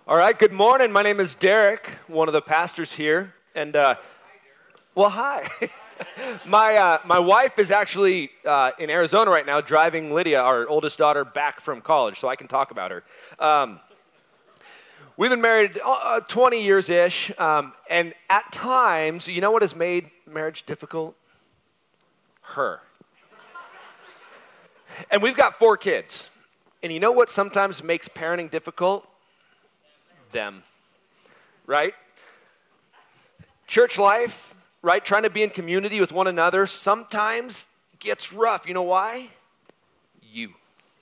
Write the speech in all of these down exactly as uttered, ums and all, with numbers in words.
All right, good morning. My name is Derek, one of the pastors here. And, uh, well, hi. my uh, my wife is actually uh, in Arizona right now driving Lydia, our oldest daughter, back from college, so I can talk about her. Um, we've been married uh, twenty years-ish, um, and at times, you know what has made marriage difficult? Her. And we've got four kids. And you know what sometimes makes parenting difficult? Them, right? Church life, right? Trying to be in community with one another sometimes gets rough. You know why? You.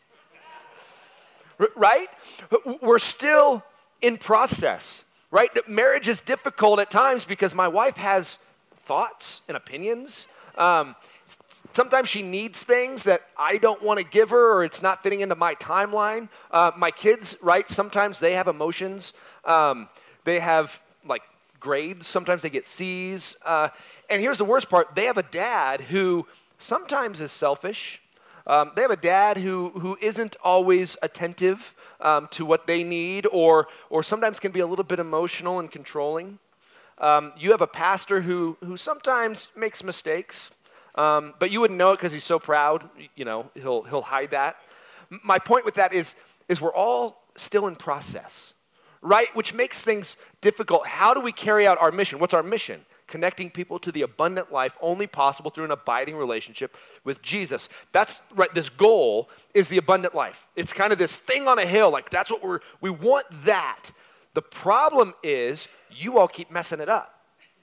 R- right? We're still in process, right? Marriage is difficult at times because my wife has thoughts and opinions. Um, Sometimes she needs things that I don't want to give her, or it's not fitting into my timeline. Uh, my kids, right, sometimes they have emotions. Um, they have, like, grades. Sometimes they get C's. Uh, and here's the worst part. They have a dad who sometimes is selfish. Um, they have a dad who, who isn't always attentive um, to what they need, or, or sometimes can be a little bit emotional and controlling. Um, you have a pastor who, who sometimes makes mistakes. Um, but you wouldn't know it because he's so proud, you know, he'll he'll hide that. My point with that is, is we're all still in process, right? Which makes things difficult. How do we carry out our mission? What's our mission? Connecting people to the abundant life only possible through an abiding relationship with Jesus. That's right, this goal is the abundant life. It's kind of this thing on a hill, like that's what we're, we want that. The problem is you all keep messing it up.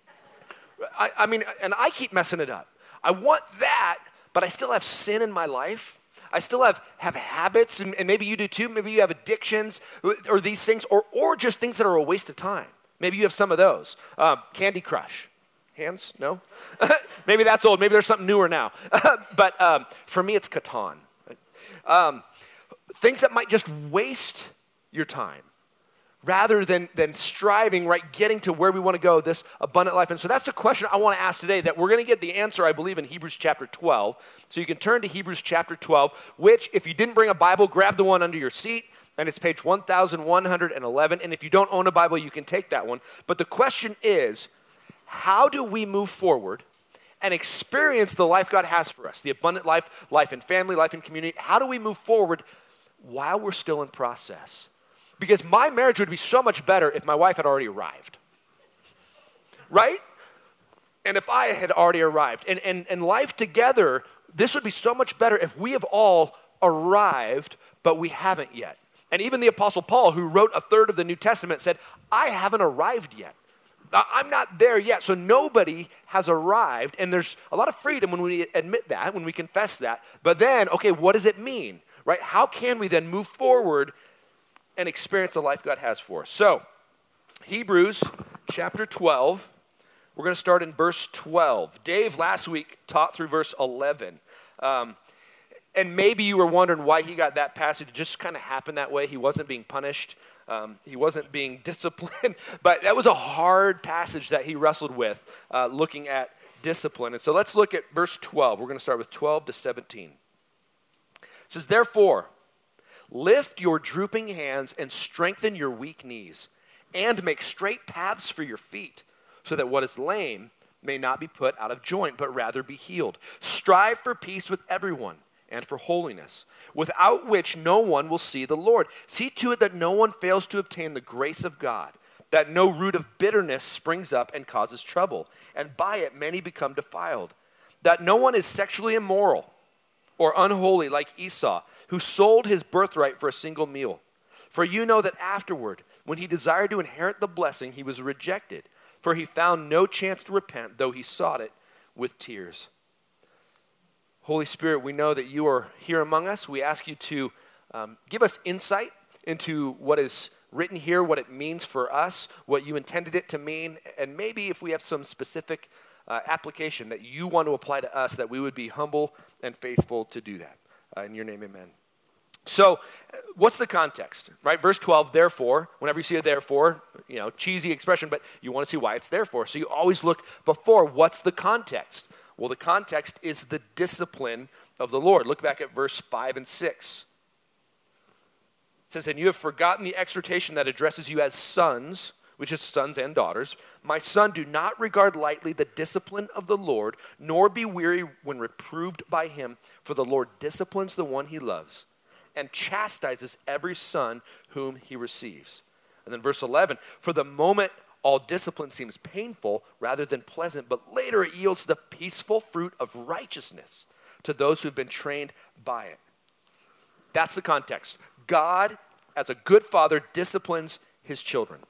I, I mean, and I keep messing it up. I want that, but I still have sin in my life. I still have, have habits, and, and maybe you do too. Maybe you have addictions or these things, or, or just things that are a waste of time. Maybe you have some of those. Um, Candy Crush. Hands? No? Maybe that's old. Maybe there's something newer now. But um, for me, it's Catan. Um, things that might just waste your time, rather than, than striving, right, getting to where we want to go, this abundant life. And so that's the question I want to ask today, that we're going to get the answer, I believe, in Hebrews chapter twelve. So you can turn to Hebrews chapter twelve, which, if you didn't bring a Bible, grab the one under your seat, and it's page one thousand one hundred eleven. And if you don't own a Bible, you can take that one. But the question is, how do we move forward and experience the life God has for us, the abundant life, life in family, life in community? How do we move forward while we're still in process? Because my marriage would be so much better if my wife had already arrived, right? And if I had already arrived. And, and, and life together, this would be so much better if we have all arrived, but we haven't yet. And even the Apostle Paul, who wrote a third of the New Testament, said, I haven't arrived yet. I'm not there yet. So nobody has arrived. And there's a lot of freedom when we admit that, when we confess that. But then, okay, what does it mean, right? How can we then move forward and experience the life God has for us? So, Hebrews chapter twelve, we're going to start in verse twelve. Dave last week taught through verse eleven. Um, and maybe you were wondering why he got that passage. It just kind of happened that way. He wasn't being punished. Um, he wasn't being disciplined. But that was a hard passage that he wrestled with, uh, looking at discipline. And so let's look at verse twelve. We're going to start with twelve to seventeen. It says, therefore, lift your drooping hands and strengthen your weak knees, and make straight paths for your feet, so that what is lame may not be put out of joint, but rather be healed. Strive for peace with everyone and for holiness, without which no one will see the Lord. See to it that no one fails to obtain the grace of God, that no root of bitterness springs up and causes trouble, and by it many become defiled. That no one is sexually immoral or unholy like Esau, who sold his birthright for a single meal. For you know that afterward, when he desired to inherit the blessing, he was rejected, for he found no chance to repent, though he sought it with tears. Holy Spirit, we know that you are here among us. We ask you to um, give us insight into what is written here, what it means for us, what you intended it to mean, and maybe if we have some specific Uh, application that you want to apply to us, that we would be humble and faithful to do that. Uh, in your name, amen. So, uh, what's the context, right? Verse twelve, therefore, whenever you see a therefore, you know, cheesy expression, but you want to see why it's therefore. So you always look before, what's the context? Well, the context is the discipline of the Lord. Look back at verse five and six. It says, and you have forgotten the exhortation that addresses you as sons, which is sons and daughters. My son, do not regard lightly the discipline of the Lord, nor be weary when reproved by him, for the Lord disciplines the one he loves and chastises every son whom he receives. And then verse eleven, for the moment all discipline seems painful rather than pleasant, but later it yields the peaceful fruit of righteousness to those who've been trained by it. That's the context. God, as a good father, disciplines his children.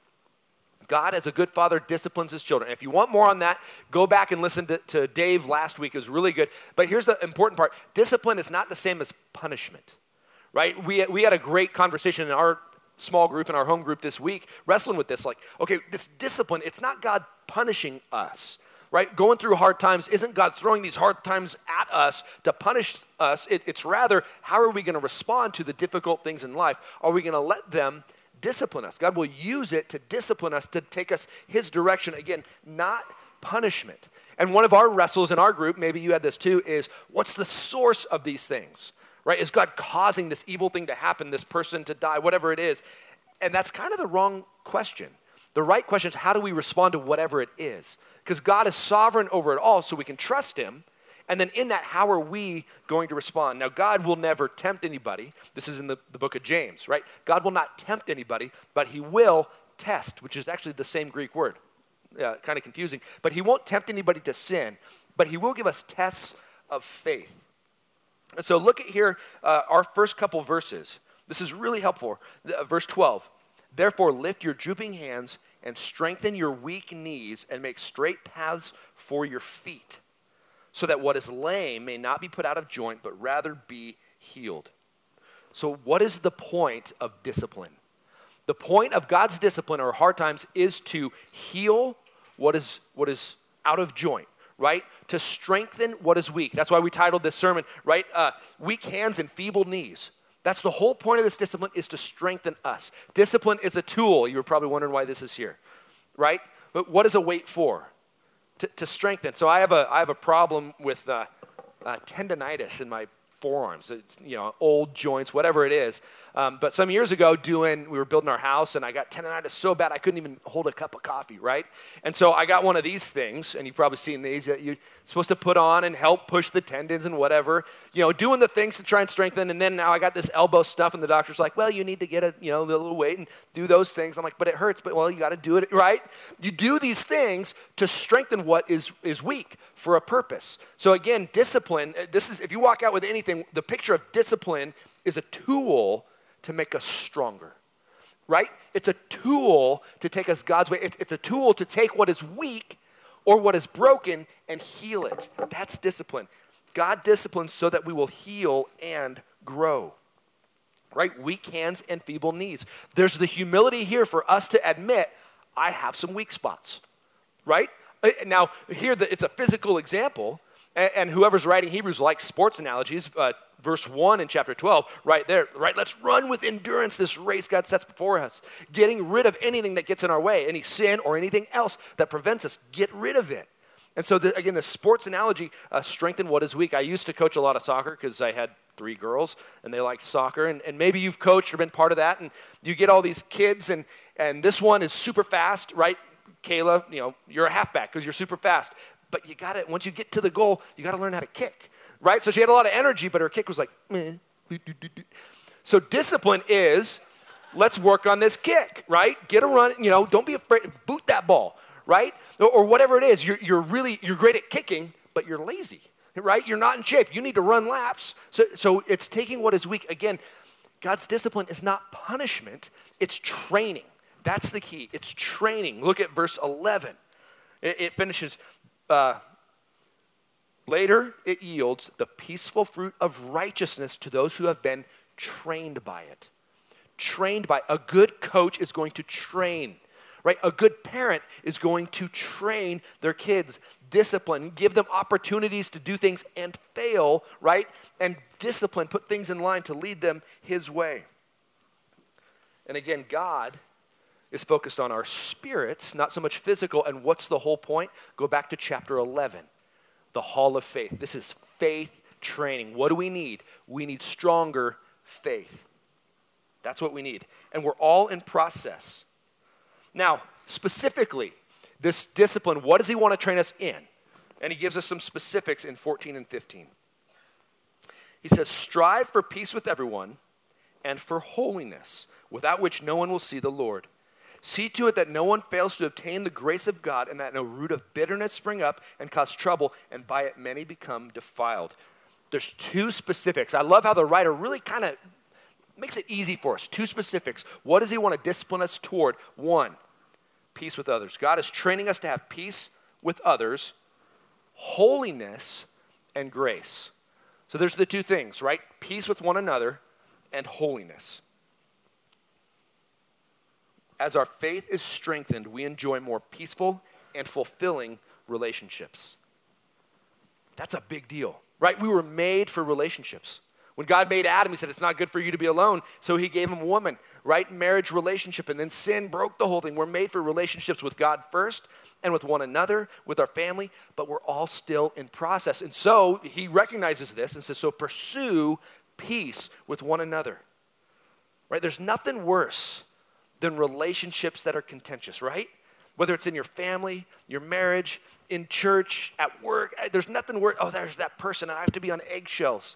God, as a good father, disciplines his children. If you want more on that, go back and listen to, to Dave last week. It was really good. But here's the important part. Discipline is not the same as punishment, right? We, we had a great conversation in our small group, in our home group this week, wrestling with this. Like, okay, this discipline, it's not God punishing us, right? Going through hard times isn't God throwing these hard times at us to punish us. It, it's rather, how are we going to respond to the difficult things in life? Are we going to let them discipline us? God will use it to discipline us, to take us his direction. Again, not punishment. And one of our wrestles in our group, maybe you had this too, is what's the source of these things, right? Is God causing this evil thing to happen, this person to die, whatever it is? And that's kind of the wrong question. The right question is, how do we respond to whatever it is? Because God is sovereign over it all, so we can trust him. And then in that, how are we going to respond? Now, God will never tempt anybody. This is in the, the book of James, right? God will not tempt anybody, but he will test, which is actually the same Greek word. Uh, kind of confusing. But he won't tempt anybody to sin, but he will give us tests of faith. And so look at here, uh, our first couple verses. This is really helpful. Uh, verse twelve, therefore lift your drooping hands and strengthen your weak knees and make straight paths for your feet, so that what is lame may not be put out of joint, but rather be healed. So what is the point of discipline? The point of God's discipline or hard times is to heal what is, what is out of joint, right? To strengthen what is weak. That's why we titled this sermon, right? Uh, weak hands and feeble knees. That's the whole point of this discipline, is to strengthen us. Discipline is a tool. You were probably wondering why this is here, right? But what is a weight for? To, to strengthen. So I have a I have a problem with uh, uh, tendonitis in my forearms. It's, you know, old joints, whatever it is. Um, but some years ago, doing we were building our house, and I got tendonitis so bad I couldn't even hold a cup of coffee, right? And so I got one of these things, and you've probably seen these that you're supposed to put on and help push the tendons and whatever. You know, doing the things to try and strengthen. And then now I got this elbow stuff, and the doctor's like, "Well, you need to get a you know a little weight and do those things." I'm like, "But it hurts." But well, you got to do it, right? You do these things to strengthen what is is weak for a purpose. So again, discipline. This is if you walk out with anything, the picture of discipline is a tool to make us stronger, right? It's a tool to take us God's way. It's, it's a tool to take what is weak or what is broken and heal it. That's discipline. God disciplines so that we will heal and grow, right? Weak hands and feeble knees. There's the humility here for us to admit, I have some weak spots, right? Now, here it's a physical example, and, and whoever's writing Hebrews likes sports analogies. Uh, verse one in chapter twelve, right there, right? Let's run with endurance this race God sets before us, getting rid of anything that gets in our way, any sin or anything else that prevents us. Get rid of it. And so, the, again, the sports analogy, uh, strengthen what is weak. I used to coach a lot of soccer because I had three girls, and they liked soccer. And, and maybe you've coached or been part of that, and you get all these kids, and, and this one is super fast, right? Kayla, you know, you're a halfback because you're super fast. But you got to, once you get to the goal, you got to learn how to kick, right? So she had a lot of energy, but her kick was like, meh. So discipline is, let's work on this kick, right? Get a run, you know, don't be afraid, boot that ball, right? Or, or whatever it is, you're, you're really, you're great at kicking, but you're lazy, right? You're not in shape. You need to run laps. So, so it's taking what is weak. Again, God's discipline is not punishment, it's training. That's the key. It's training. Look at verse eleven. It, it finishes, uh, later it yields the peaceful fruit of righteousness to those who have been trained by it. Trained by, a good coach is going to train, right? A good parent is going to train their kids, discipline, give them opportunities to do things and fail, right? And discipline, put things in line to lead them his way. And again, God is focused on our spirits, not so much physical. And what's the whole point? Go back to chapter eleven, the hall of faith. This is faith training. What do we need? We need stronger faith. That's what we need. And we're all in process. Now, specifically, this discipline, what does he want to train us in? And he gives us some specifics in fourteen and fifteen. He says, strive for peace with everyone and for holiness, without which no one will see the Lord. See to it that no one fails to obtain the grace of God, and that no root of bitterness spring up and cause trouble, and by it many become defiled. There's two specifics. I love how the writer really kind of makes it easy for us. Two specifics. What does he want to discipline us toward? One, peace with others. God is training us to have peace with others, holiness, and grace. So there's the two things, right? Peace with one another and holiness. As our faith is strengthened, we enjoy more peaceful and fulfilling relationships. That's a big deal, right? We were made for relationships. When God made Adam, he said, it's not good for you to be alone, so he gave him a woman, right? Marriage relationship, and then sin broke the whole thing. We're made for relationships with God first and with one another, with our family, but we're all still in process. And so he recognizes this and says, so pursue peace with one another, right? There's nothing worse than relationships that are contentious, right? Whether it's in your family, your marriage, in church, at work, there's nothing worse. Oh, there's that person, and I have to be on eggshells.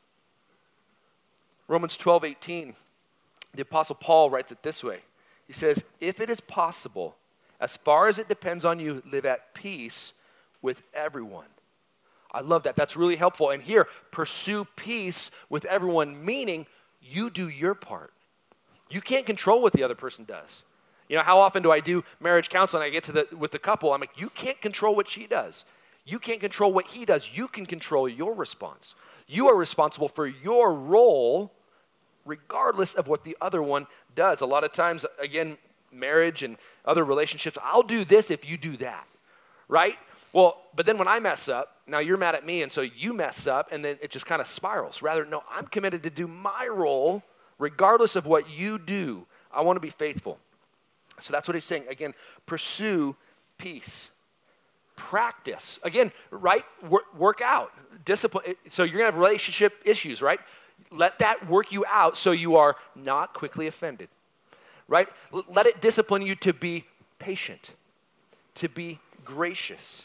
Romans twelve eighteen, the Apostle Paul writes it this way. He says, if it is possible, as far as it depends on you, live at peace with everyone. I love that. That's really helpful. And here, pursue peace with everyone, meaning you do your part. You can't control what the other person does. You know, how often do I do marriage counseling? I get to the with the couple, I'm like, you can't control what she does. You can't control what he does. You can control your response. You are responsible for your role regardless of what the other one does. A lot of times, again, marriage and other relationships, I'll do this if you do that, right? Well, but then when I mess up, now you're mad at me, and so you mess up, and then it just kind of spirals. Rather, no, I'm committed to do my role regardless of what you do. I want to be faithful. So that's what he's saying. Again, pursue peace. Practice. Again, right? Work, work out. Discipline. So you're going to have relationship issues, right? Let that work you out so you are not quickly offended, right? Let it discipline you to be patient, to be gracious.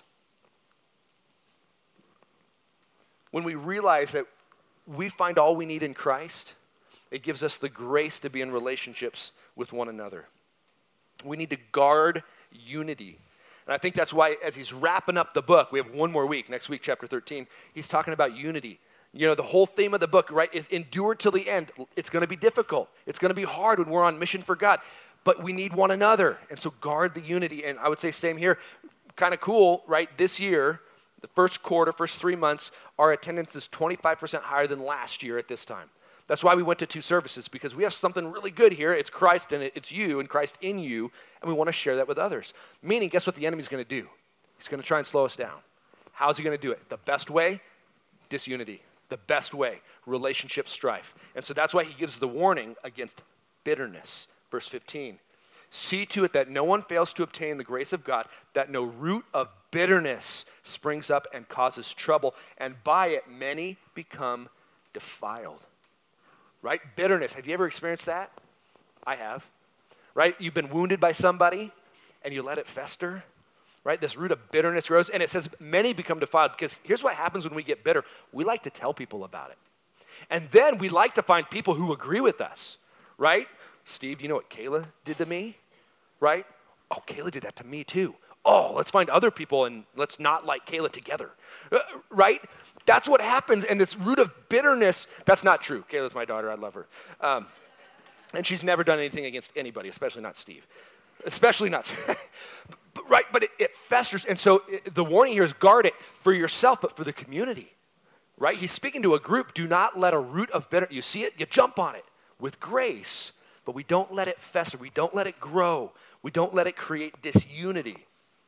When we realize that we find all we need in Christ, it gives us the grace to be in relationships with one another. We need to guard unity. And I think that's why as he's wrapping up the book, we have one more week, next week, chapter thirteen, he's talking about unity. You know, the whole theme of the book, right, is endure till the end. It's going to be difficult. It's going to be hard when we're on mission for God. But we need one another. And so guard the unity. And I would say same here. Kind of cool, right? This year, the first quarter, first three months, our attendance is twenty-five percent higher than last year at this time. That's why we went to two services, because we have something really good here. It's Christ and it's you and Christ in you, and we want to share that with others. Meaning, guess what the enemy's going to do? He's going to try and slow us down. How's he going to do it? The best way? Disunity. The best way, relationship strife. And so that's why he gives the warning against bitterness. Verse fifteen, see to it that no one fails to obtain the grace of God, that no root of bitterness springs up and causes trouble, and by it many become defiled. Right? Bitterness. Have you ever experienced that? I have. Right? You've been wounded by somebody and you let it fester. Right? This root of bitterness grows, and it says many become defiled, because here's what happens when we get bitter. We like to tell people about it. And then we like to find people who agree with us, right? Steve, you know what Kayla did to me, right? Oh, Kayla did that to me too. Oh, let's find other people and let's not like Kayla together, uh, right? That's what happens, and this root of bitterness, that's not true. Kayla's my daughter, I love her. Um, and she's never done anything against anybody, especially not Steve. Especially not, right? But it, it festers. And so it, the warning here is guard it for yourself, but for the community, right? He's speaking to a group. Do not let a root of bitterness, you see it, you jump on it with grace, but we don't let it fester. We don't let it grow. We don't let it create disunity.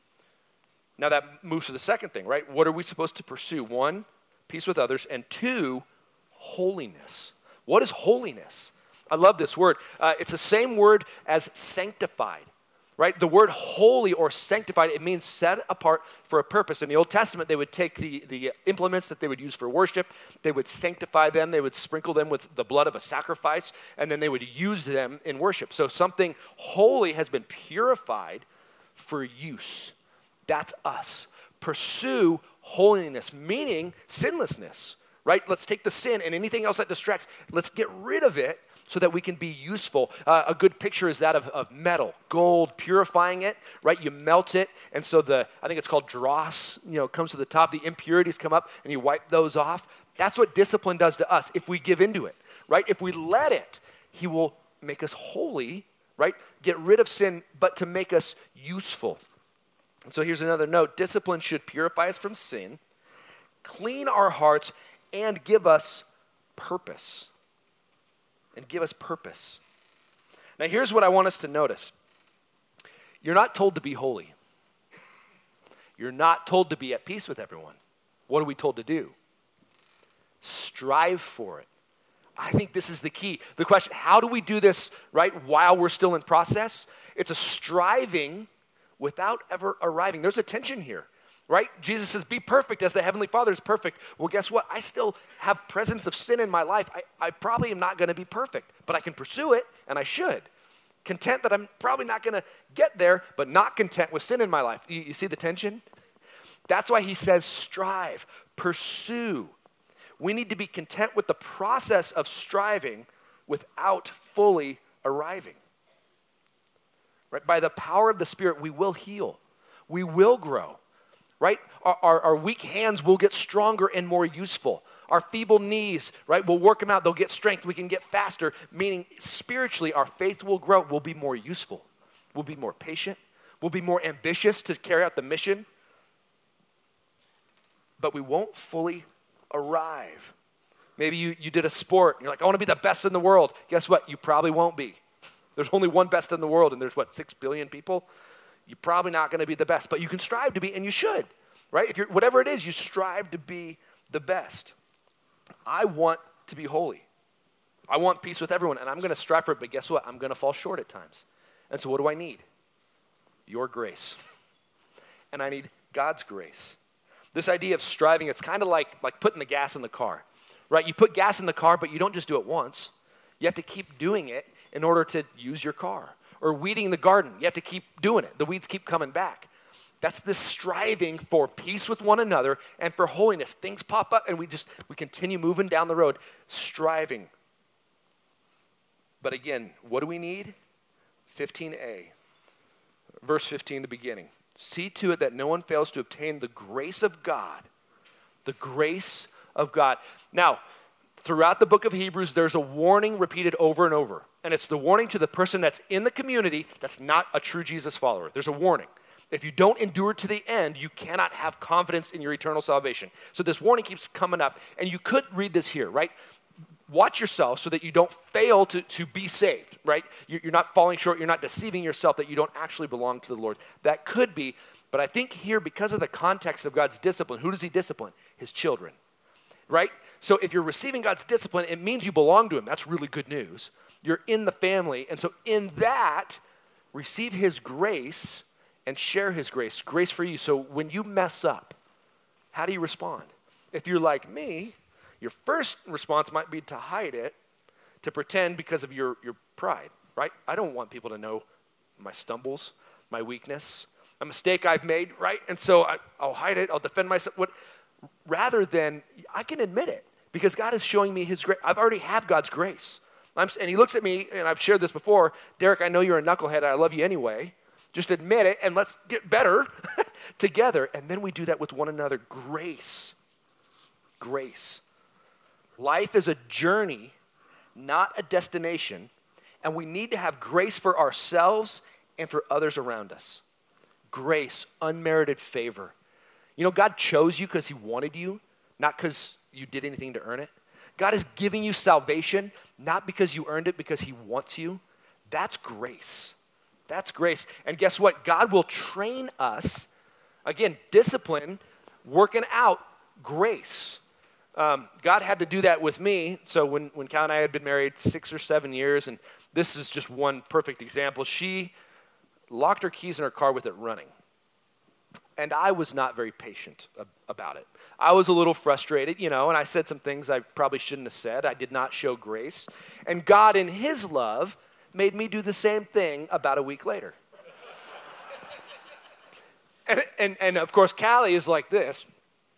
Now that moves to the second thing, right? What are we supposed to pursue? One, peace with others, and two, holiness. What is holiness? I love this word. Uh, it's the same word as sanctified. right? The word holy or sanctified, it means set apart for a purpose. In the Old Testament, they would take the, the implements that they would use for worship, they would sanctify them, they would sprinkle them with the blood of a sacrifice, and then they would use them in worship. So something holy has been purified for use. That's us. Pursue holiness, meaning sinlessness, right? Let's take the sin and anything else that distracts, let's get rid of it so that we can be useful. Uh, a good picture is that of, of metal, gold, purifying it, right? You melt it, and so the, I think it's called dross, you know, comes to the top, the impurities come up, and you wipe those off. That's what discipline does to us if we give into it, right? If we let it, he will make us holy, right? Get rid of sin, but to make us useful. And so here's another note. Discipline should purify us from sin, clean our hearts, and give us purpose. And give us purpose. Now here's what I want us to notice. You're not told to be holy. You're not told to be at peace with everyone. What are we told to do? Strive for it. I think this is the key. The question, how do we do this, right, while we're still in process? It's a striving without ever arriving. There's a tension here. Right? Jesus says, be perfect as the Heavenly Father is perfect. Well, guess what? I still have presence of sin in my life. I, I probably am not going to be perfect, but I can pursue it, and I should. Content that I'm probably not going to get there, but not content with sin in my life. You, you see the tension? That's why he says strive, pursue. We need to be content with the process of striving without fully arriving. Right? By the power of the Spirit, we will heal. We will grow. Right? Our, our, our weak hands will get stronger and more useful. Our feeble knees, right, we'll work them out. They'll get strength. We can get faster, meaning spiritually our faith will grow. We'll be more useful. We'll be more patient. We'll be more ambitious to carry out the mission. But we won't fully arrive. Maybe you, you did a sport. And you're like, I want to be the best in the world. Guess what? You probably won't be. There's only one best in the world, and there's, what, six billion people? You're probably not going to be the best, but you can strive to be, and you should, right? If you're, whatever it is, you strive to be the best. I want to be holy. I want peace with everyone, and I'm going to strive for it, but guess what? I'm going to fall short at times. And so what do I need? Your grace. And I need God's grace. This idea of striving, it's kind of like, like putting the gas in the car, right? You put gas in the car, but you don't just do it once. You have to keep doing it in order to use your car. Or weeding the garden. You have to keep doing it. The weeds keep coming back. That's this striving for peace with one another and for holiness. Things pop up and we just, we continue moving down the road, striving. But again, what do we need? fifteen a, verse fifteen, the beginning. See to it that no one fails to obtain the grace of God. The grace of God. Now, throughout the book of Hebrews, there's a warning repeated over and over. And it's the warning to the person that's in the community that's not a true Jesus follower. There's a warning. If you don't endure to the end, you cannot have confidence in your eternal salvation. So this warning keeps coming up. And you could read this here, right? Watch yourself so that you don't fail to, to be saved, right? You're not falling short. You're not deceiving yourself that you don't actually belong to the Lord. That could be. But I think here, because of the context of God's discipline, who does he discipline? His children, right? So if you're receiving God's discipline, it means you belong to him. That's really good news. You're in the family. And so in that, receive his grace and share his grace. Grace for you. So when you mess up, how do you respond? If you're like me, your first response might be to hide it, to pretend because of your, your pride, right? I don't want people to know my stumbles, my weakness, a mistake I've made, right? And so I, I'll hide it. I'll defend myself. What, rather than, I can admit it because God is showing me his grace. I've already have God's grace. I'm, and he looks at me, and I've shared this before, Derek, I know you're a knucklehead, and I love you anyway. Just admit it, and let's get better together. And then we do that with one another. Grace. Grace. Life is a journey, not a destination, and we need to have grace for ourselves and for others around us. Grace, unmerited favor. You know, God chose you because he wanted you, not because you did anything to earn it. God is giving you salvation, not because you earned it, because he wants you. That's grace. That's grace. And guess what? God will train us, again, discipline, working out grace. Um, God had to do that with me. So when, when Cal and I had been married six or seven years, and this is just one perfect example. She locked her keys in her car with it running. And I was not very patient ab- about it. I was a little frustrated, you know, and I said some things I probably shouldn't have said. I did not show grace. And God, in his love, made me do the same thing about a week later. and, and, and, of course, Callie is like this.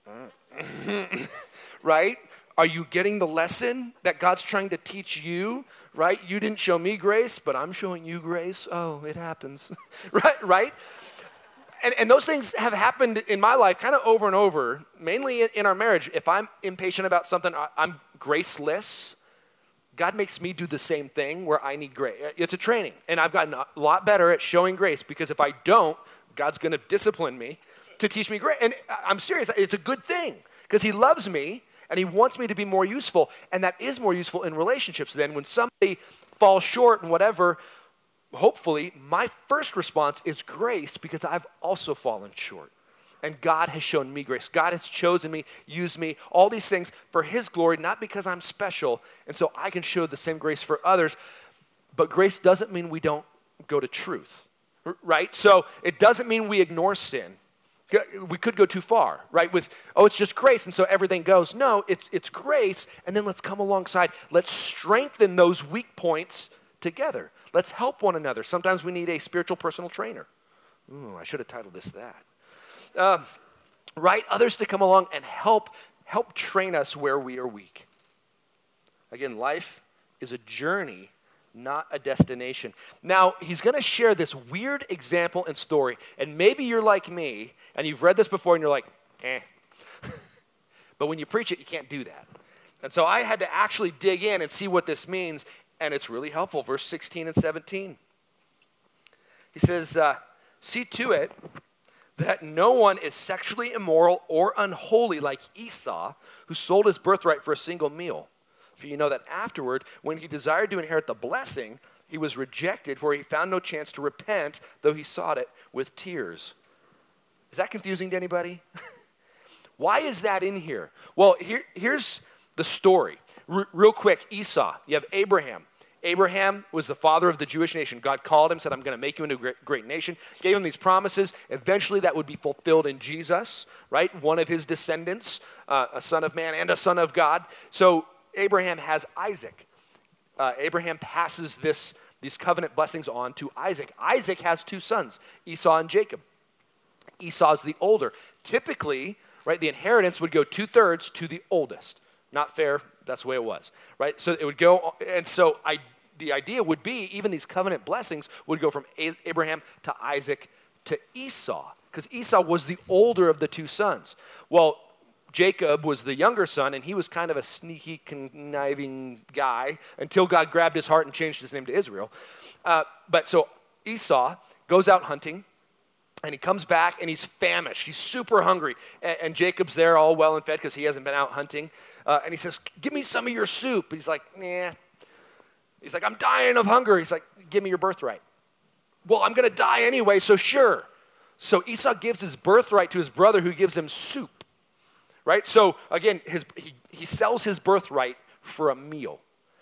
Right? Are you getting the lesson that God's trying to teach you? Right? You didn't show me grace, but I'm showing you grace. Oh, it happens. right? Right? And, and those things have happened in my life kind of over and over, mainly in, in our marriage. If I'm impatient about something, I, I'm graceless. God makes me do the same thing where I need grace. It's a training. And I've gotten a lot better at showing grace because if I don't, God's going to discipline me to teach me grace. And I'm serious. It's a good thing because he loves me and he wants me to be more useful. And that is more useful in relationships. Then when somebody falls short and whatever, hopefully, my first response is grace because I've also fallen short. And God has shown me grace. God has chosen me, used me, all these things for his glory, not because I'm special. And so I can show the same grace for others. But grace doesn't mean we don't go to truth, right? So it doesn't mean we ignore sin. We could go too far, right? With, oh, it's just grace, and so everything goes. No, it's, it's grace, and then let's come alongside. Let's strengthen those weak points together. Let's help one another. Sometimes we need a spiritual personal trainer. Ooh, I should have titled this that. Uh, right? Others to come along and help, help train us where we are weak. Again, life is a journey, not a destination. Now, he's going to share this weird example and story, and maybe you're like me, and you've read this before, and you're like, eh. But when you preach it, you can't do that. And so I had to actually dig in and see what this means. And it's really helpful, verse sixteen and seventeen. He says, uh, see to it that no one is sexually immoral or unholy like Esau, who sold his birthright for a single meal. For you know that afterward, when he desired to inherit the blessing, he was rejected, for he found no chance to repent, though he sought it with tears. Is that confusing to anybody? Why is that in here? Well, here, here's the story. R- real quick, Esau, you have Abraham. Abraham was the father of the Jewish nation. God called him, said, I'm going to make you into a great, great nation. Gave him these promises. Eventually that would be fulfilled in Jesus, right? One of his descendants, uh, a son of man and a son of God. So Abraham has Isaac. Uh, Abraham passes this, these covenant blessings on to Isaac. Isaac has two sons, Esau and Jacob. Esau's the older. Typically, right, the inheritance would go two-thirds to the oldest. Not fair. That's the way it was, right? So it would go, and so I, the idea would be even these covenant blessings would go from Abraham to Isaac to Esau, because Esau was the older of the two sons. Well, Jacob was the younger son, and he was kind of a sneaky, conniving guy until God grabbed his heart and changed his name to Israel. Uh, but so Esau goes out hunting, and he comes back, and he's famished. He's super hungry. And, and Jacob's there all well and fed because he hasn't been out hunting. Uh, and he says, give me some of your soup. He's like, nah. He's like, I'm dying of hunger. He's like, give me your birthright. Well, I'm going to die anyway, so sure. So Esau gives his birthright to his brother who gives him soup, right? So again, his, he, he sells his birthright for a meal.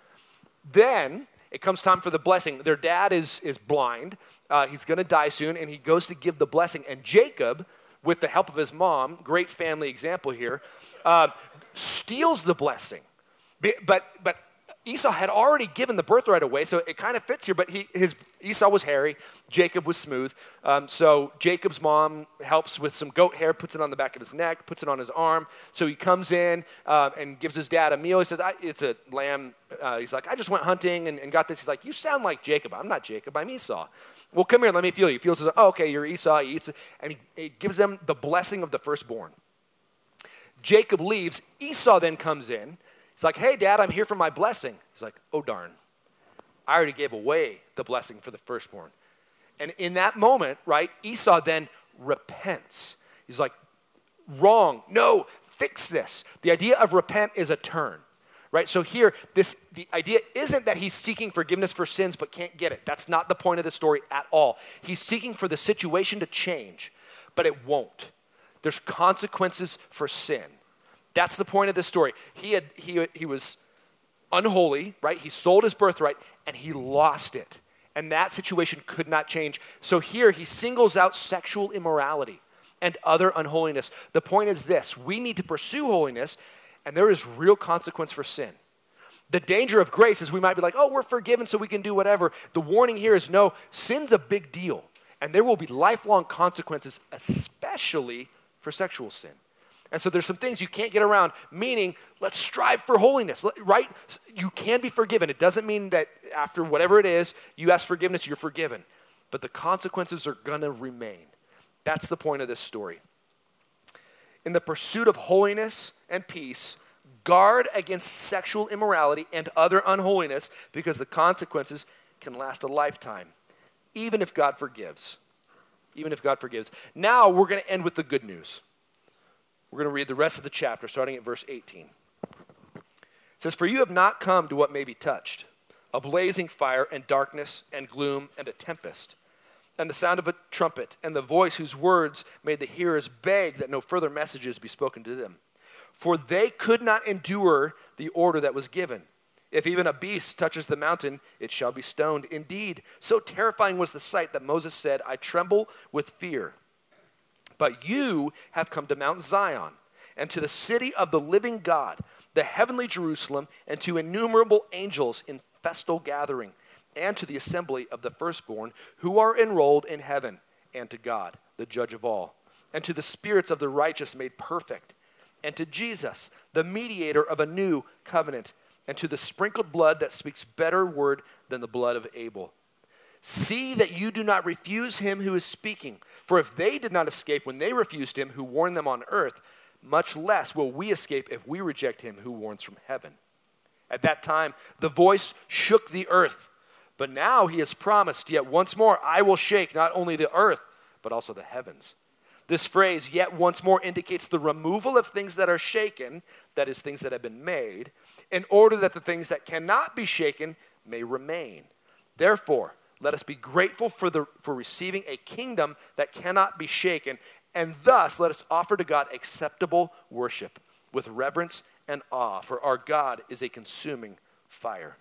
Then it comes time for the blessing. Their dad is, is blind. Uh, he's going to die soon, and he goes to give the blessing. And Jacob, with the help of his mom, great family example here, uh, steals the blessing. But but Esau had already given the birthright away, so it kind of fits here. But he, his Esau was hairy, Jacob was smooth. Um, so Jacob's mom helps with some goat hair, puts it on the back of his neck, puts it on his arm. So he comes in um, and gives his dad a meal. He says, I, it's a lamb. Uh, he's like, I just went hunting and, and got this. He's like, you sound like Jacob. I'm not Jacob, I'm Esau. Well, come here, let me feel you. He feels, oh, okay, you're Esau. He eats it. And he, he gives them the blessing of the firstborn. Jacob leaves. Esau then comes in. He's like, hey, Dad, I'm here for my blessing. He's like, oh, darn. I already gave away the blessing for the firstborn. And in that moment, right, Esau then repents. He's like, wrong. No, fix this. The idea of repent is a turn, right? So here, this the idea isn't that he's seeking forgiveness for sins but can't get it. That's not the point of the story at all. He's seeking for the situation to change, but it won't. There's consequences for sin. That's the point of this story. He had he he was unholy, right? He sold his birthright and he lost it. And that situation could not change. So here he singles out sexual immorality and other unholiness. The point is this: we need to pursue holiness, and there is real consequence for sin. The danger of grace is we might be like, oh, we're forgiven so we can do whatever. The warning here is no, sin's a big deal, and there will be lifelong consequences, especially for sexual sin. And so there's some things you can't get around, meaning let's strive for holiness, right? You can be forgiven. It doesn't mean that after whatever it is, you ask forgiveness, you're forgiven. But the consequences are going to remain. That's the point of this story. In the pursuit of holiness and peace, guard against sexual immorality and other unholiness, because the consequences can last a lifetime, even if God forgives. Even if God forgives. Now we're going to end with the good news. We're going to read the rest of the chapter, starting at verse eighteen. It says, "For you have not come to what may be touched, a blazing fire and darkness and gloom and a tempest, and the sound of a trumpet and the voice whose words made the hearers beg that no further messages be spoken to them. For they could not endure the order that was given. If even a beast touches the mountain, it shall be stoned. Indeed, so terrifying was the sight that Moses said, I tremble with fear. But you have come to Mount Zion, and to the city of the living God, the heavenly Jerusalem, and to innumerable angels in festal gathering, and to the assembly of the firstborn who are enrolled in heaven, and to God, the judge of all, and to the spirits of the righteous made perfect, and to Jesus, the mediator of a new covenant, and to the sprinkled blood that speaks better word than the blood of Abel. See that you do not refuse him who is speaking. For if they did not escape when they refused him who warned them on earth, much less will we escape if we reject him who warns from heaven. At that time, the voice shook the earth. But now he has promised, yet once more I will shake not only the earth, but also the heavens. This phrase, yet once more, indicates the removal of things that are shaken, that is, things that have been made, in order that the things that cannot be shaken may remain. Therefore, let us be grateful for, the, for receiving a kingdom that cannot be shaken, and thus let us offer to God acceptable worship with reverence and awe, for our God is a consuming fire.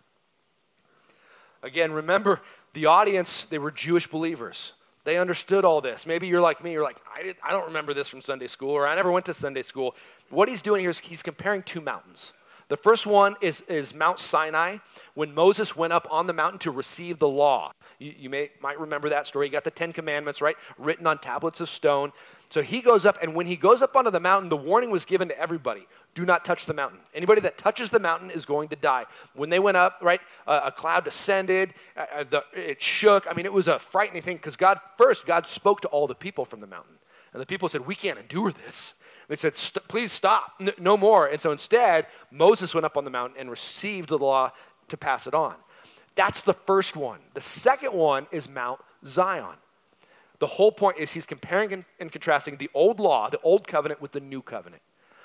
Again, remember, the audience, they were Jewish believers. They understood all this. Maybe you're like me, you're like, I, did, I don't remember this from Sunday school, or I never went to Sunday school. What he's doing here is he's comparing two mountains. The first one is, is Mount Sinai, when Moses went up on the mountain to receive the law. You, you may might remember that story. He got the Ten Commandments, right, written on tablets of stone. So he goes up, and when he goes up onto the mountain, the warning was given to everybody. Do not touch the mountain. Anybody that touches the mountain is going to die. When they went up, right, uh, a cloud descended, uh, the, it shook. I mean, it was a frightening thing because God, first, God spoke to all the people from the mountain. And the people said, we can't endure this. They said, St- please stop, N- no more. And so instead, Moses went up on the mountain and received the law to pass it on. That's the first one. The second one is Mount Zion. The whole point is he's comparing and, and contrasting the old law, the old covenant, with the new covenant.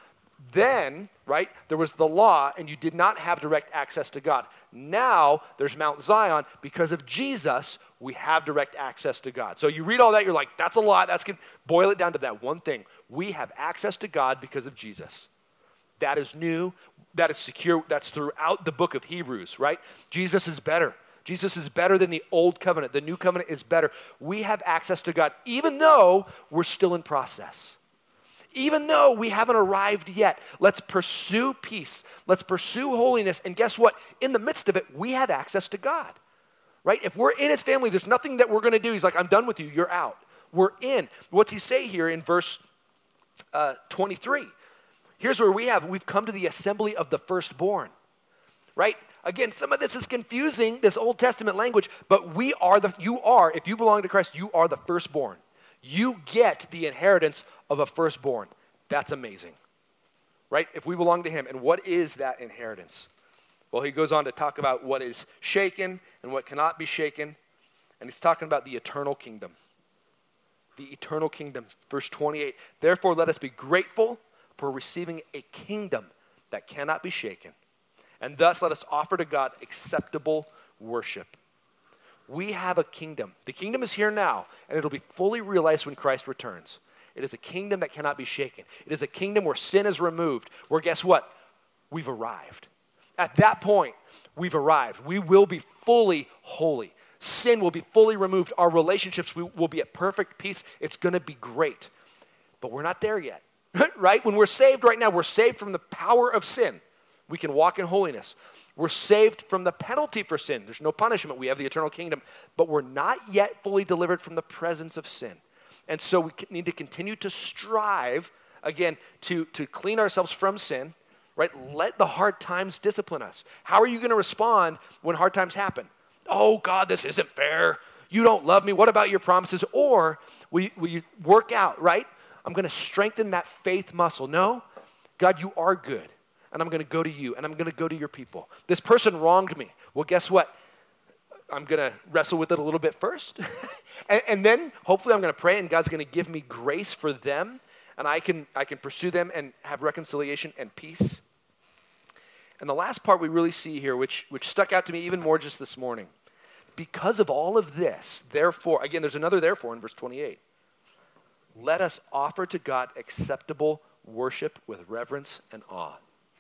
Then, right, there was the law, and you did not have direct access to God. Now, there's Mount Zion. Because of Jesus, we have direct access to God. So you read all that, you're like, that's a lot. That's gonna boil it down to that one thing. We have access to God because of Jesus. That is new. That is secure. That's throughout the book of Hebrews, right? Jesus is better. Jesus is better than the old covenant. The new covenant is better. We have access to God, even though we're still in process. Even though we haven't arrived yet, let's pursue peace. Let's pursue holiness. And guess what? In the midst of it, we have access to God, right? If we're in his family, there's nothing that we're going to do. He's like, I'm done with you. You're out. We're in. What's he say here in verse uh, twenty-three? Here's where we have, we've come to the assembly of the firstborn, right? Again, some of this is confusing, this Old Testament language, but we are the, you are, if you belong to Christ, you are the firstborn. You get the inheritance of a firstborn. That's amazing, right? If we belong to him. And what is that inheritance? Well, he goes on to talk about what is shaken and what cannot be shaken. And he's talking about the eternal kingdom. The eternal kingdom. Verse twenty-eight, therefore let us be grateful for receiving a kingdom that cannot be shaken. And thus let us offer to God acceptable worship. We have a kingdom. The kingdom is here now, and it'll be fully realized when Christ returns. It is a kingdom that cannot be shaken. It is a kingdom where sin is removed, where guess what? We've arrived. At that point, we've arrived. We will be fully holy. Sin will be fully removed. Our relationships we, will be at perfect peace. It's going to be great. But we're not there yet, right? When we're saved right now, we're saved from the power of sin. We can walk in holiness. We're saved from the penalty for sin. There's no punishment. We have the eternal kingdom. But we're not yet fully delivered from the presence of sin. And so we need to continue to strive, again, to, to clean ourselves from sin, right? Let the hard times discipline us. How are you going to respond when hard times happen? Oh, God, this isn't fair. You don't love me. What about your promises? Or will you, will you work out, right? I'm going to strengthen that faith muscle. No, God, you are good. And I'm going to go to you, and I'm going to go to your people. This person wronged me. Well, guess what? I'm going to wrestle with it a little bit first. and, and then hopefully I'm going to pray, and God's going to give me grace for them, and I can, I can pursue them and have reconciliation and peace. And the last part we really see here, which, which stuck out to me even more just this morning, because of all of this, therefore, again, there's another therefore in verse twenty-eight. Let us offer to God acceptable worship with reverence and awe.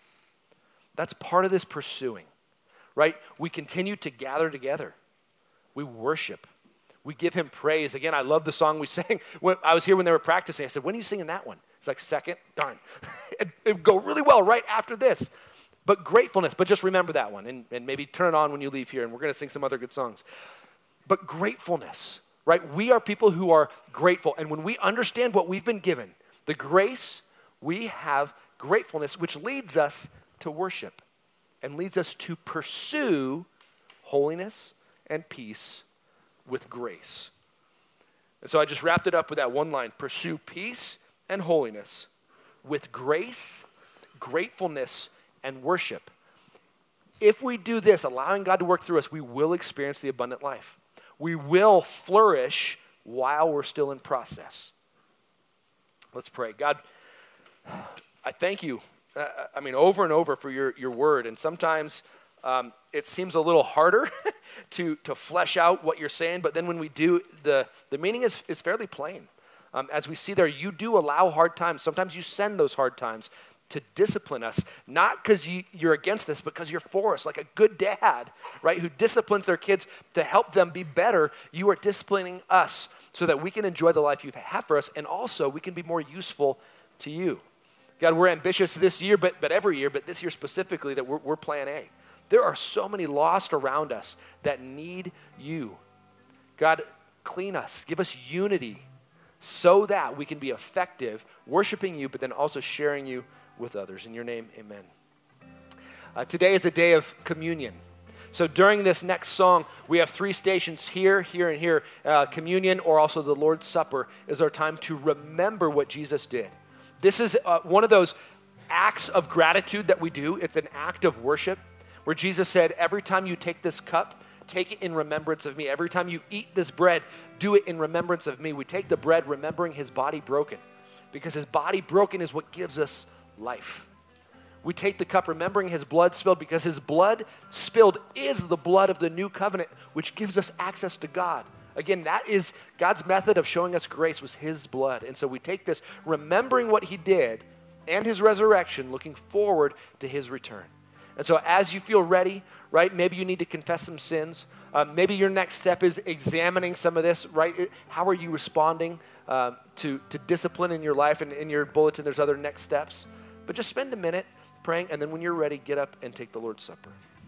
That's part of this pursuing, right? We continue to gather together. We worship. We give him praise. Again, I love the song we sang. When I was here when they were practicing. I said, when are you singing that one? It's like, second, darn. it, it'd go really well right after this. But gratefulness, but just remember that one. And, and maybe turn it on when you leave here, and we're going to sing some other good songs. But gratefulness, right? We are people who are grateful. And when we understand what we've been given, the grace, we have gratefulness, which leads us to worship and leads us to pursue holiness and peace with grace. And so I just wrapped it up with that one line: pursue peace and holiness with grace, gratefulness, and worship. If we do this, allowing God to work through us, we will experience the abundant life. We will flourish while we're still in process. Let's pray. God, I thank you Uh, I mean, over and over for your, your word. And sometimes um, it seems a little harder to, to flesh out what you're saying. But then when we do, the, the meaning is, is fairly plain. Um, as we see there, you do allow hard times. Sometimes you send those hard times to discipline us, not because you, you're against us, but because you're for us, like a good dad, right, who disciplines their kids to help them be better. You are disciplining us so that we can enjoy the life you have for us, and also we can be more useful to you. God, we're ambitious this year, but, but every year, but this year specifically, that we're, we're plan A. There are so many lost around us that need you. God, clean us. Give us unity so that we can be effective worshiping you, but then also sharing you with others. In your name, amen. Uh, today is a day of communion. So during this next song, we have three stations here, here, and here. Uh, communion, or also the Lord's Supper, is our time to remember what Jesus did. This is uh, one of those acts of gratitude that we do. It's an act of worship where Jesus said, every time you take this cup, take it in remembrance of me. Every time you eat this bread, do it in remembrance of me. We take the bread remembering his body broken, because his body broken is what gives us life. We take the cup remembering his blood spilled, because his blood spilled is the blood of the new covenant, which gives us access to God. Again, that is God's method of showing us grace, was his blood. And so we take this remembering what he did and his resurrection, looking forward to his return. And so as you feel ready, right, maybe you need to confess some sins. Uh, maybe your next step is examining some of this, right? How are you responding uh, to, to discipline in your life? And in your bulletin, there's other next steps. But just spend a minute praying, and then when you're ready, get up and take the Lord's Supper.